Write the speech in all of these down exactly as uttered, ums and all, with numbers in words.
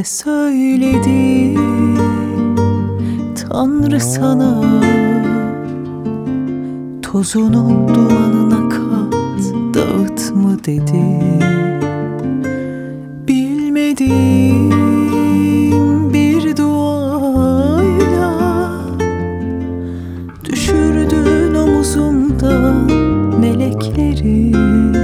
Ne söyledi Tanrı sana? Tozunu dumanına kat, dağıt mı dedi? Bilmediğim bir duayla düşürdün omuzumda melekleri.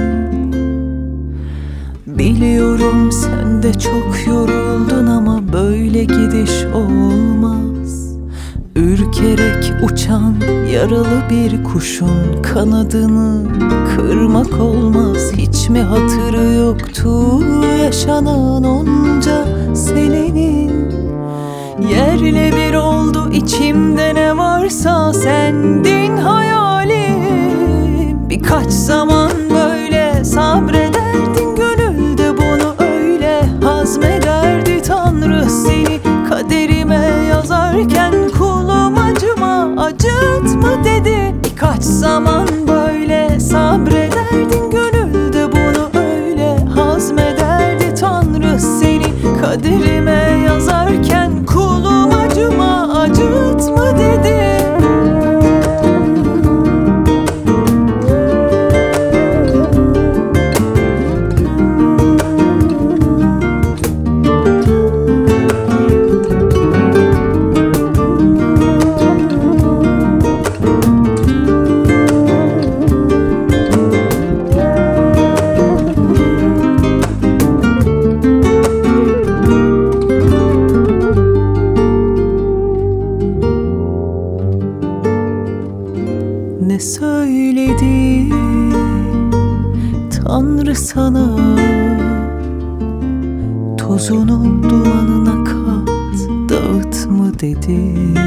Biliyorum sen de çok yoruldun ama böyle gidiş olmaz. Ürkerek uçan yaralı bir kuşun kanadını kırmak olmaz. Hiç mi hatırı yoktu yaşanan onca senenin? Yerle bir oldu içimde ne varsa, sendin hayalim. Birkaç zaman böyle sabrederdin, gönülde bunu öyle hazmederdi. Tanrı seni kaderime yazarken kulum acıma, acıtma dedi. Birkaç zaman böyle sabrederdin, gönülde bunu öyle hazmederdi. Tanrı seni kaderime yazarken kulum acıma, acıtma dedi. Ne söyledi Tanrı sana? Tozunu dumanına kat, dağıt mı dedi?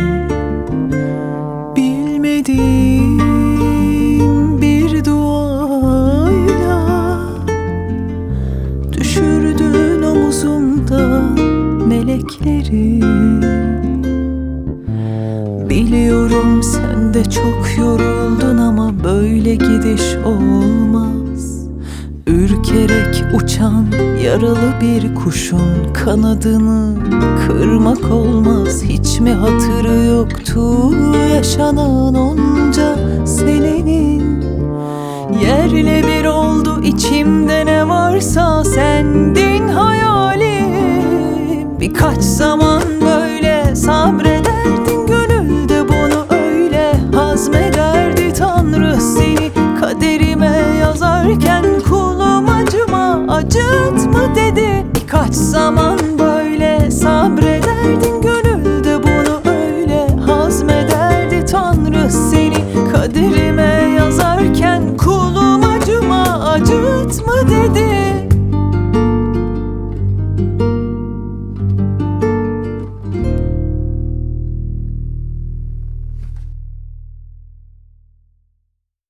Bilmediğim bir duayla düşürdün omuzumda melekleri. Biliyorum sen de çok yoruldun ama böyle gidiş olmaz. Ürkerek uçan yaralı bir kuşun kanadını kırmak olmaz. Hiç mi hatırı yoktu yaşanan onca senenin? Yerle bir oldu içimde ne varsa, sendin hayalim. Birkaç zaman böyle sabret